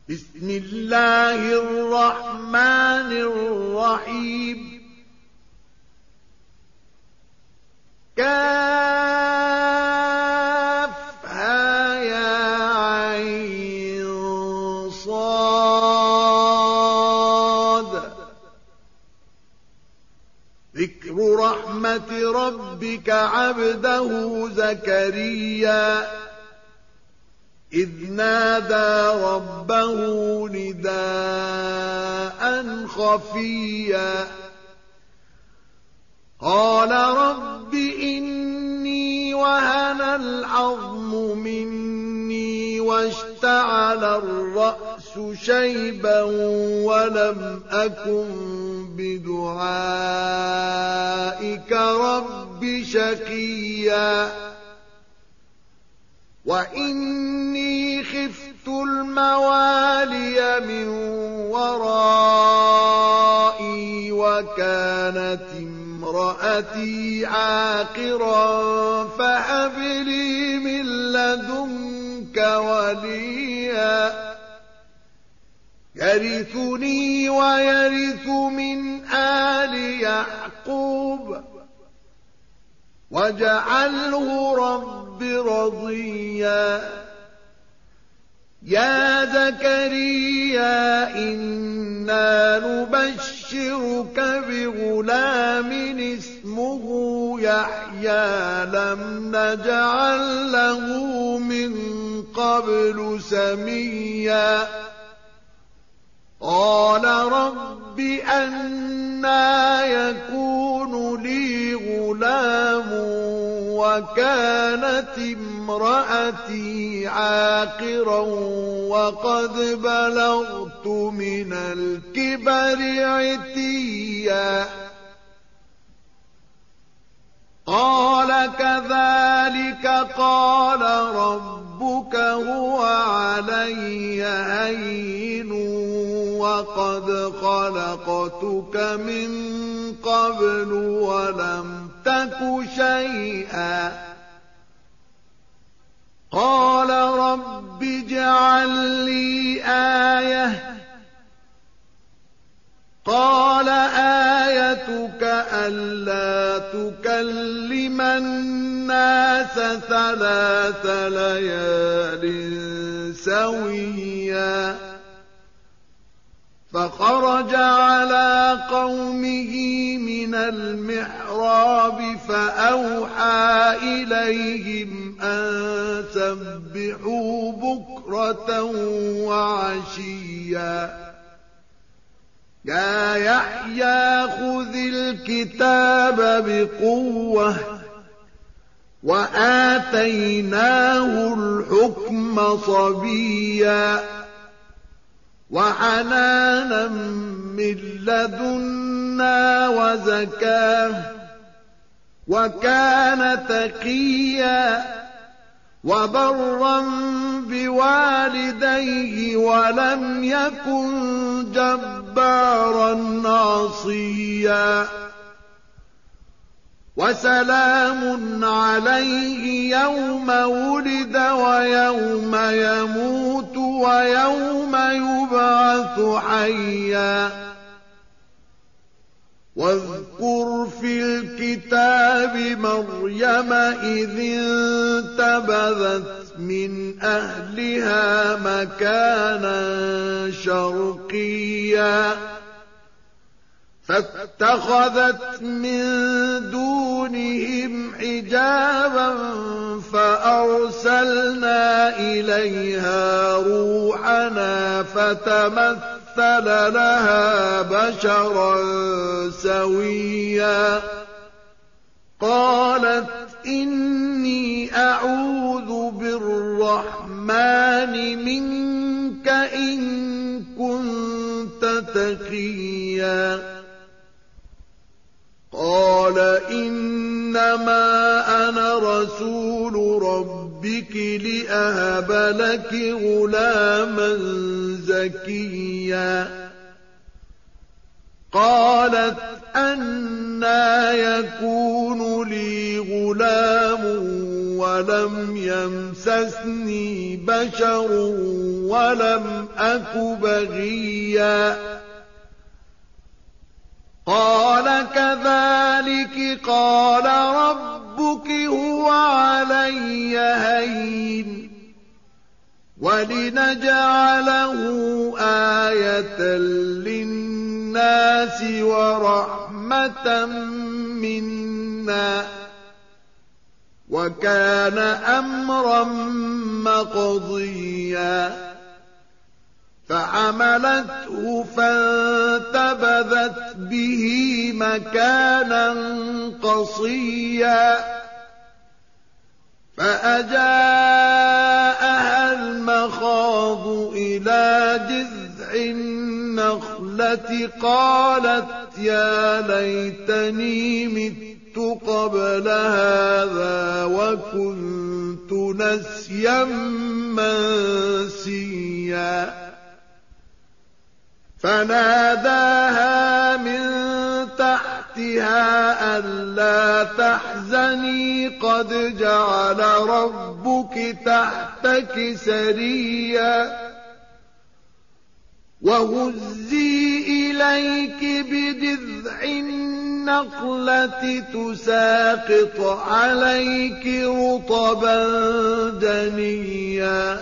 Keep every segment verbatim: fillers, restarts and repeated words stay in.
بسم الله الرحمن الرحيم كافها يا عين صاد ذكر رحمة ربك عبده زكريا إذ نادى ربه نداء خفيا قال رب إني وهن العظم مني واشتعل الرأس شيبا ولم أكن بدعائك رب شقيا وإني خفت الموالي من ورائي وكانت امرأتي عاقرا فهب لي من لدنك وليا يرثني ويرث من آل يعقوب واجعله رب رضيا يا زكريا إنا نبشرك بغلام اسمه يحيى لم نجعل له من قبل سميا قال رب أنى يكون لي غلام وكانت امرأتي عاقرا وقد بلغت من الكبر عتيا قال كذلك قال ربك هو علي هين وقد خلقتك من قبل ولم تك شيئا قال رب اجعل لي آية قال آيتك ألا تكلم الناس ثلاث ليال سويا فخرج على قومه من المحراب فأوحى إليهم أن سبحوا بكرة وعشيا يا يحيى خذ الكتاب بقوة وآتيناه الحكم صبيا وحنانا من لدنا وزكاه وكان تقيا وبرا بوالديه ولم يكن جبارا عصيا وسلام عليه يوم ولد ويوم يموت ويوم يبعث حيا واذكر في الكتاب مريم إذ انتبذت من أهلها مكانا شرقيا فاتخذت من دونهم حجابا فأرسلنا إليها روحنا فتمثل لها بشرا سويا قالت إني أعوذ بالرحمن منك إن كنت تقيا قال إنما أنا رسول ربك لأهب لك غلاما زكيا قالت أنى يكون لي غلام ولم يمسسني بشر ولم أك بغيا قال كذلك قال ربك هو علي هين ولنجعله آية للناس ورحمة منا وكان أمرا مقضيا فحملته فانتبذت به مكانا قصيا فأجاءها المخاض إلى جذع النخلة قالت يا ليتني مت قبل هذا وكنت نسيا منسيا فناداها من تحتها ألا تحزني قد جعل ربك تحتك سريا وهزي إليك بجذع النخلة تساقط عليك رطبا جنيا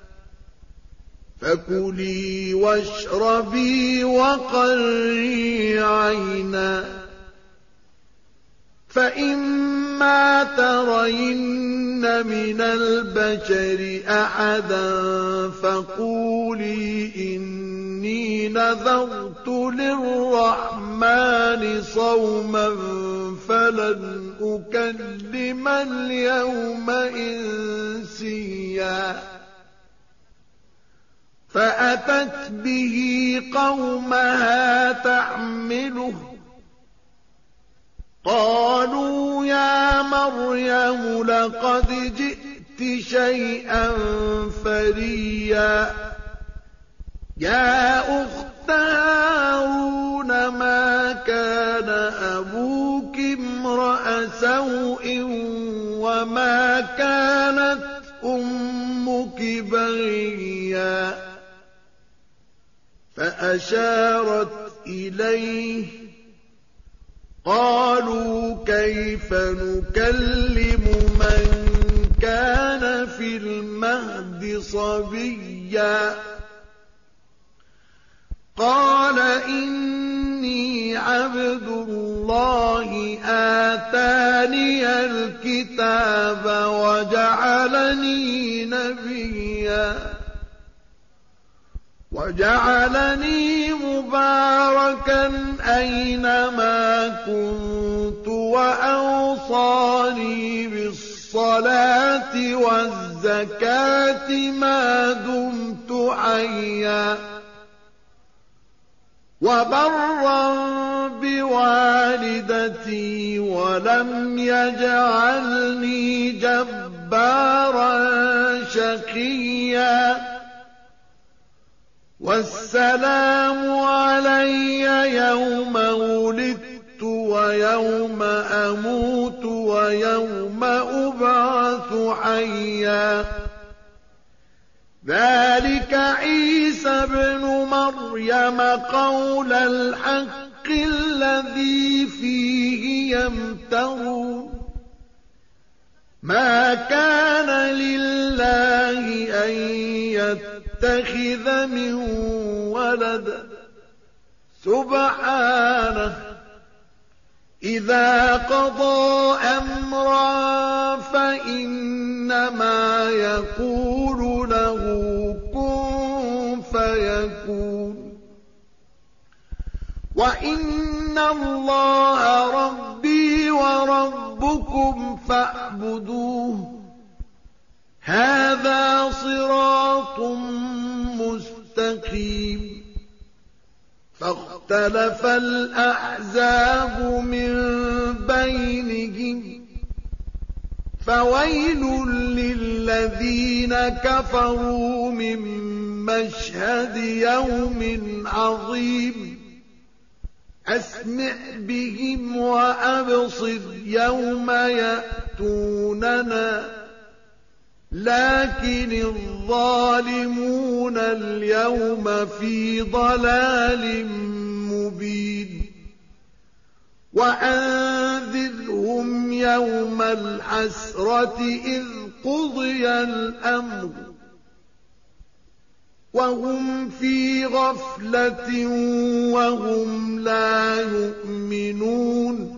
فكلي واشربي وقري عينا فإما ترين من البشر أحدا فقولي إني نذرت للرحمن صوما فلن أكلم اليوم إنسيا فأتت به قومها تحمله قالوا يا مريم لقد جئت شيئا فريا يا أخت هارون ما كان أبوك امرأ سوء وما كانت أمك بغيا فأشارت إليه قالوا كيف نكلم من كان في المهد صبيا قال إني عبد الله آتاني الكتاب وجعلني نبيا وجعلني مباركا أينما كنت وأوصاني بالصلاة والزكاة ما دمت حيا وبرا بوالدتي ولم يجعلني جبارا شقيا والسلام علي يوم ولدت ويوم أموت ويوم أبعث حيا ذلك عيسى ابن مريم قول الحق الذي فيه يمترون ما كان لله أن يتخذ من ولد سبحانه إذا قضى أمرا فإنما يقول له كن فيكون وإن الله ربي وربكم فاعبدوه هذا صراط مستقيم فاختلف الأحزاب من بينهم فويل للذين كفروا من مشهد يوم عظيم أسمع بهم وأبصر يوم يأتوننا لكن الظالمون اليوم في ضلال مبين وأنذرهم يوم الحسرة إذ قضي الأمر وهم في غفلة وهم لا يؤمنون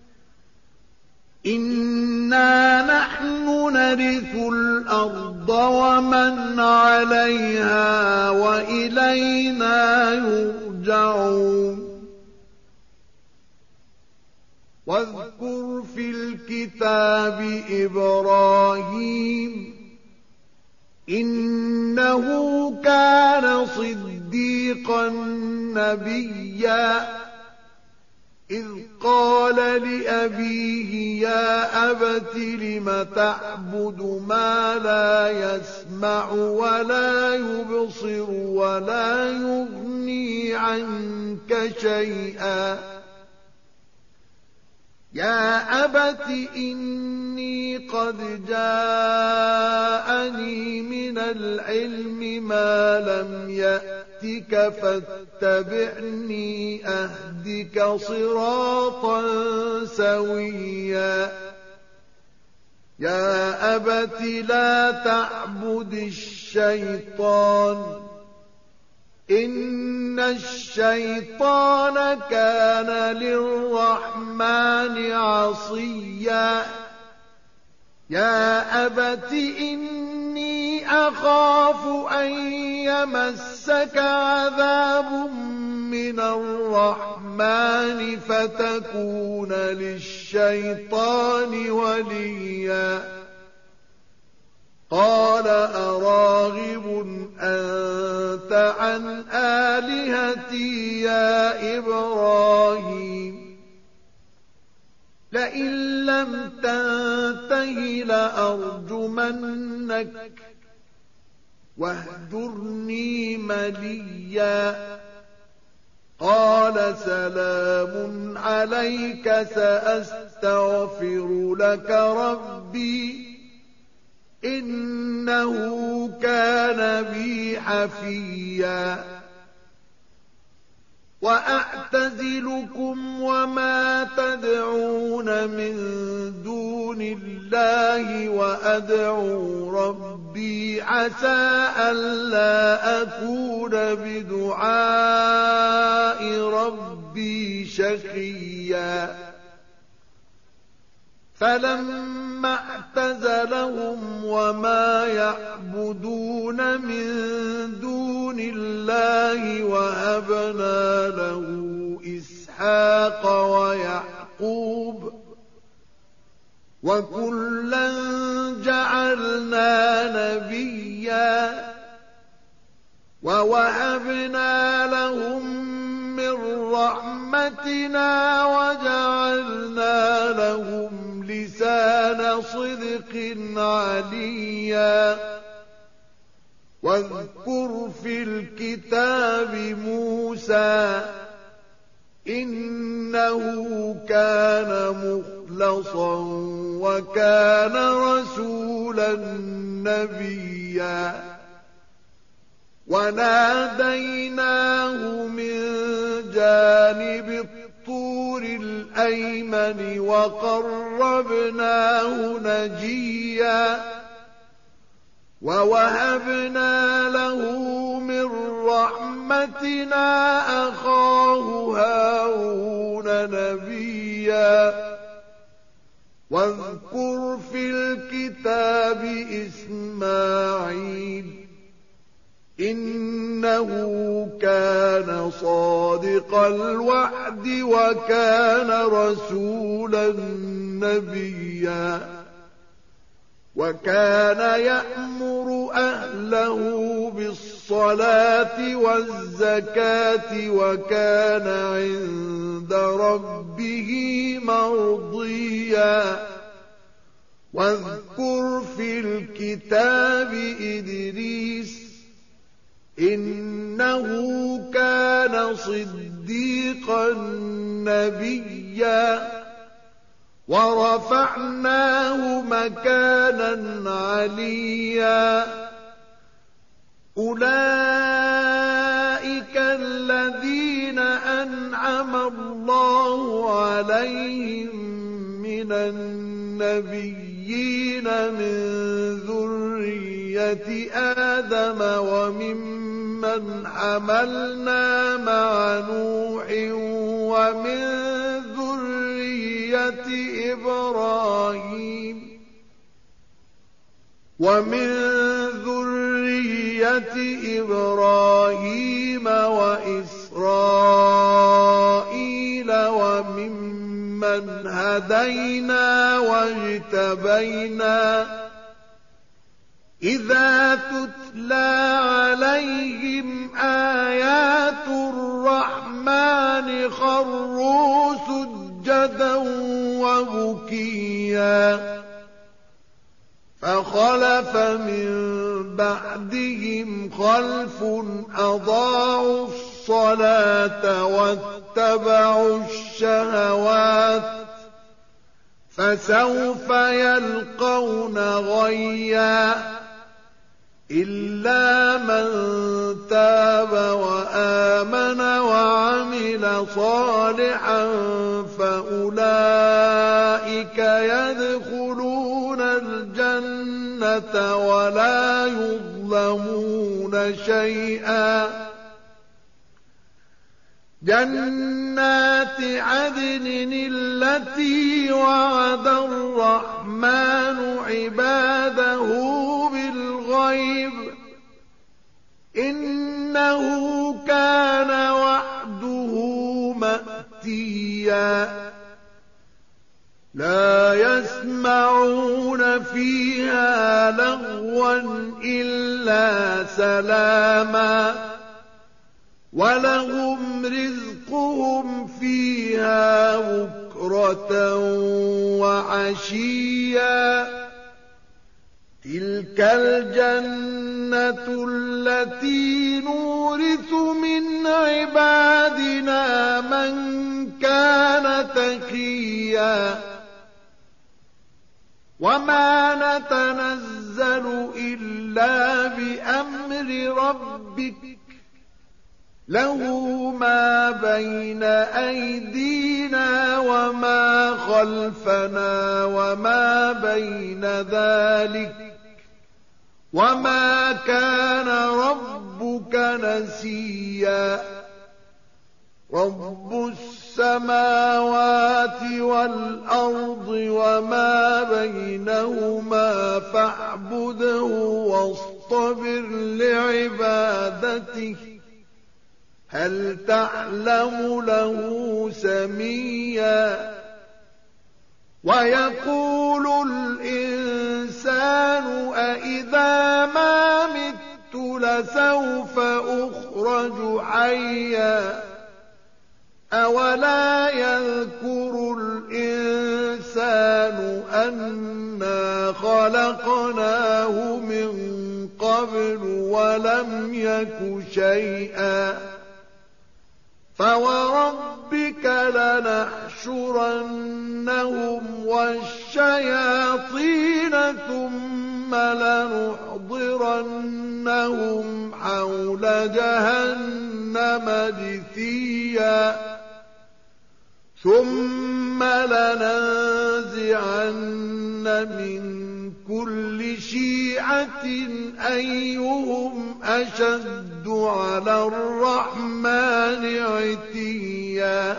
إنا نحن نرث الأرض ومن عليها وإلينا يرجعون واذكر في الكتاب إبراهيم إنه كان صديقا نبيا إذ قال لأبيه يا أبت لم تعبد ما لا يسمع ولا يبصر ولا يغني عنك شيئا يا أبت إني قد جاءني من العلم ما لم يأتك فاتبعني أهدك صراطا سويا يا أبت لا تعبد الشيطان إن الشيطان كان للرحمن عصيا يا أبت إني أخاف أن يمسك عذاب من الرحمن فتكون للشيطان وليا قال أراغب أنت عن آلهتي يا إبراهيم لئن لم تنته لأرجمنك واهجرني مليا قال سلام عليك سأستغفر لك ربي إنه كان بي حفيا وأعتزلكم وما تدعون من دون الله وأدعو ربي عسى ألا أكون بدعاء ربي شقيا فلما اعتزلهم وما يعبدون من دون الله وهبنا له إسحاق ويعقوب وكلا جعلنا نبيا ووهبنا لهم من رحمتنا وجعلنا لهم لسان صدق عليا واذكر في الكتاب موسى إنه كان مخلصا وكان رسولا نبيا وناديناه من جانب الطور الأيمن وقربناه نجيا ووهبنا له من رحمتنا أخاه هارون نبيا واذكر في الكتاب إسماعيل إنه كان صادق الوعد وكان رسولا نبيا وكان يأمر أهله بالصلاة والزكاة وكان عند ربه مرضيا واذكر في الكتاب إدريس إنه كان صديقا نبيا ورفعناه مكانا عليا أولئك الذين أنعم الله عليهم من النبيين من ذرية آدم وممن حملنا مع نوح ومن ذرية إبراهيم ومن ذرية إبراهيم وإسرائيل وممن هدينا واجتبينا إذا تتلى عليهم آيات الرحمن خروا سجدا وبكيا فخلف من بعدهم خلف أضاعوا الصلاة واتبعوا الشهوات فسوف يلقون غيا إلا من تاب وآمن وعمل صالحا فأولئك يدخلون الجنة ولا يظلمون شيئا جنات عدن التي وعد الرحمن عباده بالغيب إنه كان وعده مأتيا لا يسمعون فيها لغوا إلا سلاما ولهم رزقهم فيها بكرة وعشيا تلك الجنة التي نورث من عبادنا من كان تقيا وما نتنزل إلا بأمر ربك له ما بين أيدينا وما خلفنا وما بين ذلك وما كان ربك نسيا رب السماوات والأرض وما بينهما فاعبده واصطبر لعبادته هل تعلم له سميا ويقول الإنسان أإذا ما مت لسوف أخرج حيا أولا يذكر الإنسان أنا خلقناه من قبل ولم يك شيئا فوربك لنحشرنهم والشياطين ثم لنحضرنهم حول جهنم جثيا ثم لننزعن من كل شيعة أيهم أشد على الرحمن عتيا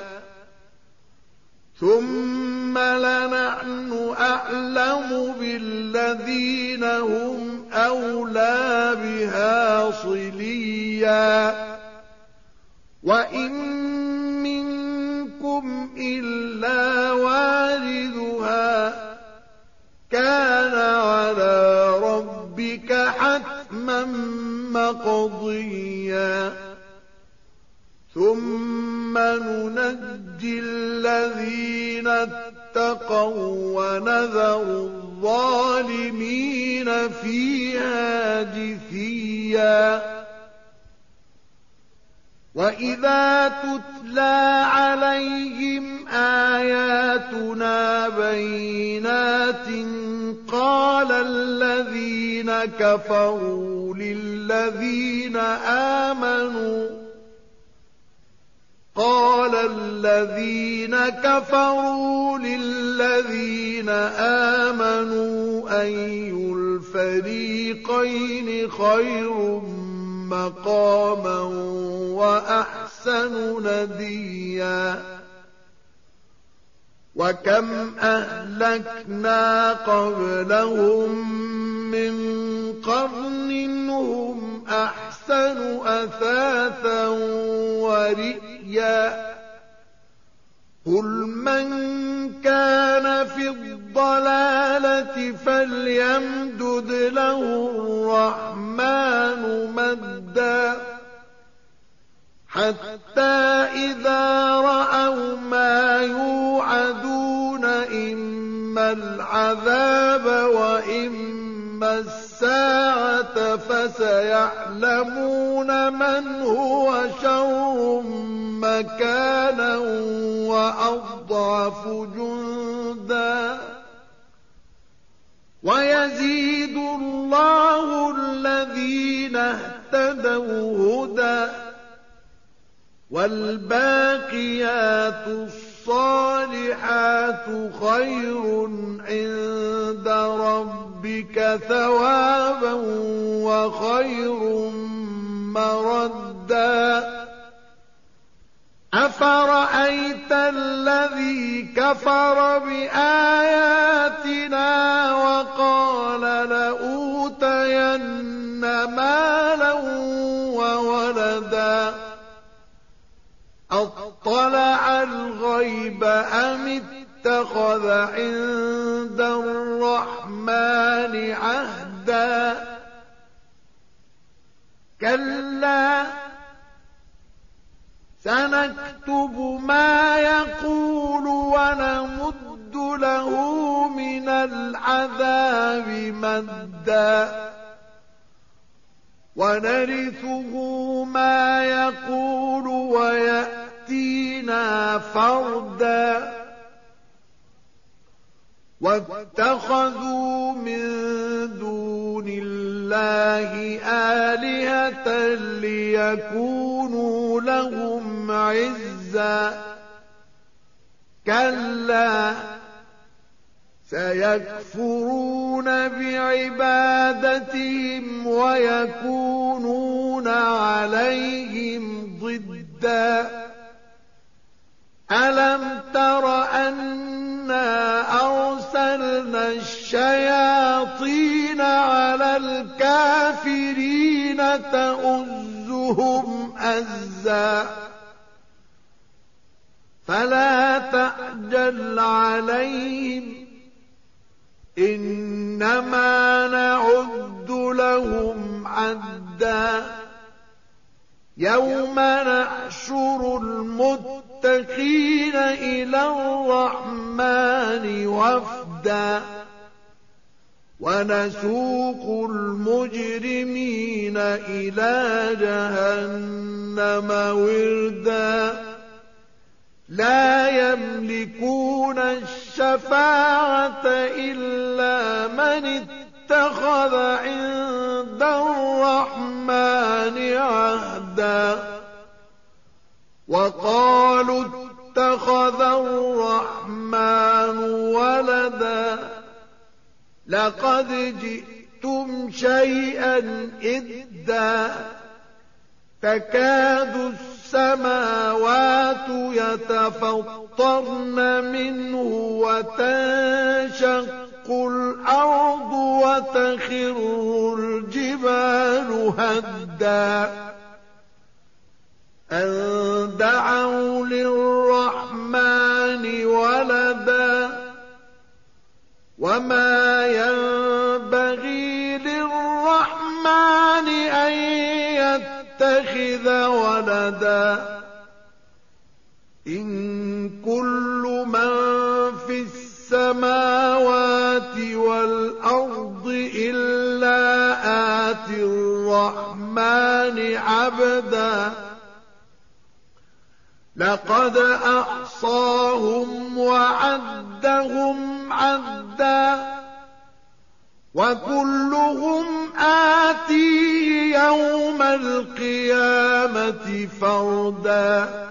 ثم لنحن أعلم بالذين هم أولى بها صليا وإن منكم إلا واردها كان على ربك حتما مقضيا ثم ننجي الذين اتقوا ونذر الظالمين فيها جثيا وَإِذَا تُتْلَىٰ عَلَيْهِمْ آيَاتُنَا بَيِّنَاتٍ قَالَ الَّذِينَ كَفَرُوا لِلَّذِينَ آمَنُوا قَالَ الَّذِينَ كَفَرُوا لِلَّذِينَ آمَنُوا أَيُّ الْفَرِيقَيْنِ خَيْرٌ مَّقَامًا وَأَحْسَنُ نَدِيًّا وَكَمْ أَهْلَكْنَا قَبْلَهُم مِّن قَرْنٍ هُمْ أَحْسَنُ أَثَاثًا وَرِئْيًا قُلْ مَن كَانَ فِي الضَّلَالَةِ فَلْيَمْدُدْ لَهُ الرَّحْمَٰنُ مَدًّا حَتَّىٰ إِذَا رَأَوْا مَا يُوعَدُونَ إِمَّا الْعَذَابَ وَإِمَّا السَّاعَةَ فَسَيَعْلَمُونَ مَنْ هُوَ شَرٌّ مَّكَانًا وَأَضْعَفُ جُندًا وَيَزِيدُ اللَّهُ الَّذِينَ اهْتَدَوْا هُدًى وَالْبَاقِيَاتُ الصَّالِحَاتُ خَيْرٌ عِندَ رَبِّكَ ثَوَابًا وَخَيْرٌ مَّرَدًّا أَفَرَأَيْتَ الَّذِي كَفَرَ بِآيَاتِنَا وَقَالَ لَأُوتَيَنَّ مَالًا وَوَلَدًا أَطَّلَعَ الْغَيْبَ أَمِ اتَّخَذَ عِندَ الرَّحْمَٰنِ عَهْدًا كَلَّا سَنَكْتُبُ مَا يَقُولُ وَنَمُدُّ لَهُ مِنَ الْعَذَابِ مَدًّا وَنَرِثُهُ مَا يَقُولُ وَيَأْتِينَا فَرْدًا وَاتَّخَذُوا مِن دُونِ اللَّهِ آلِهَةً لِّيَكُونُوا لَهُمْ عِزًّا كَلَّا سَيَكْفُرُونَ بِعِبَادَتِهِمْ وَيَكُونُونَ عَلَيْهِمْ ضِدًّا أَلَمْ تَرَ أَنَّا أَرْسَلْنَا الشَّيَاطِينَ عَلَى الْكَافِرِينَ تَؤُزُّهُمْ أَزًّا فَلَا تَعْجَلْ عَلَيْهِمْ إِنَّمَا نَعُدُّ لَهُمْ عَدًّا يَوْمَ نَحْشُرُ الْمُتَّقِينَ إِلَى الرَّحْمَٰنِ وَفْدًا وَنَسُوقُ الْمُجْرِمِينَ إِلَىٰ جَهَنَّمَ وِرْدًا لَّا يَمْلِكُونَ الشَّفَاعَةَ إِلَّا مَنِ اتَّخَذَ عِندَ الرَّحْمَٰنِ عَهْدًا وَقَالُوا اتَّخَذَ الرَّحْمَٰنُ وَلَدًا لَّقَدْ جِئْتُمْ شَيْئًا إِدًّا تَكَادُ السَّمَاوَاتُ يَتَفَطَّرْنَ مِنْهُ وَتَنشَقُّ الْأَرْضُ وَتَخِرُّ الْجِبَالُ هَدًّا أَن دَعَوْا لِلرَّحْمَٰنِ وَلَدًا وَمَا يَنبَغِي لِلرَّحْمَٰنِ أَن يَتَّخِذَ وَلَدًا إِن كُلُّ مَن فِي السَّمَاوَاتِ وَالْأَرْضِ إِلَّا آتِي الرَّحْمَٰنِ عَبْدًا لقد أحصاهم وعدهم عدا وكلهم آتيه يوم القيامة فردا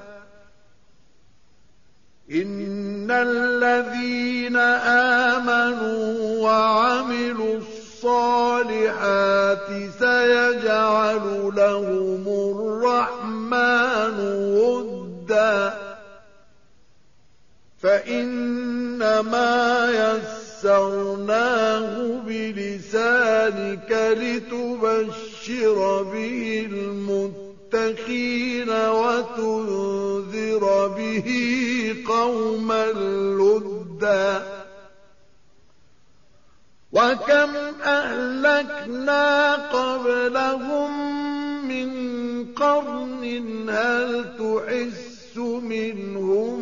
إن الذين آمنوا وعملوا الصالحات سيجعل لهم الرحمن ودا فإنما يسرناه بلسانك لتبشر به المتقين وتنذر به قوما لدا وكم أهلكنا قبلهم من قرن هل تحس منهم